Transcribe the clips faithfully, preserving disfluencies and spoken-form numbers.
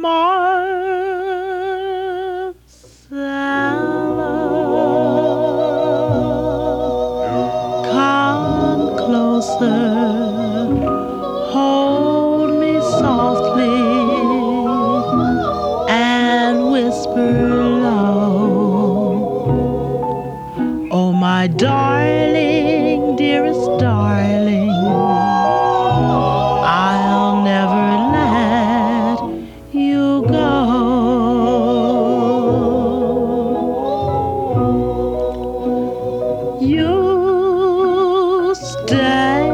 Marcella, come closer, hold me softly and whisper low. Oh, my darling, dearest darling, I'll never let you go. You stay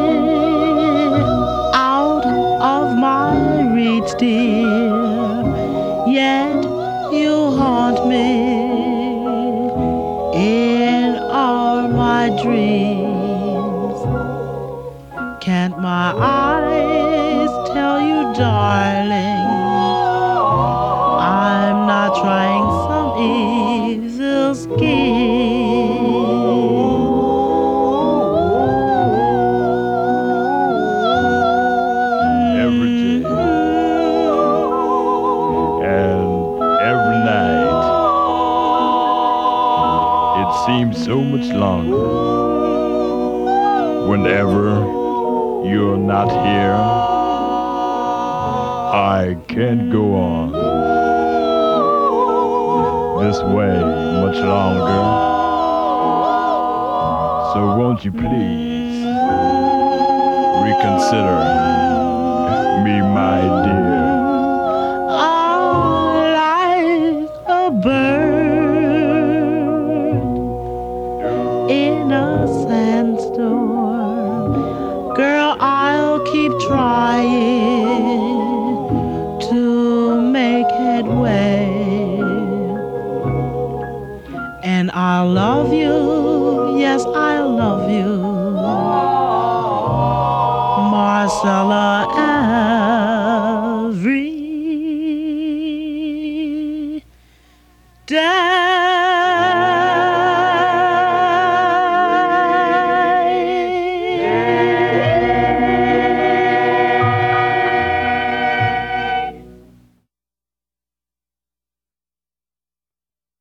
out of my reach, dear, yet you haunt me in all my dreams. Can't my eyes tell you, darling, I'm not trying some evil scheme? Every day and every night, it seems so much longer whenever you're not here. I can't go on this way much longer. So won't you please reconsider me, my dear? I'm like a bird in a sandstorm. Girl, I'll keep trying to make headway, and I'll love you, yes, I'll love you, Marcella, every day.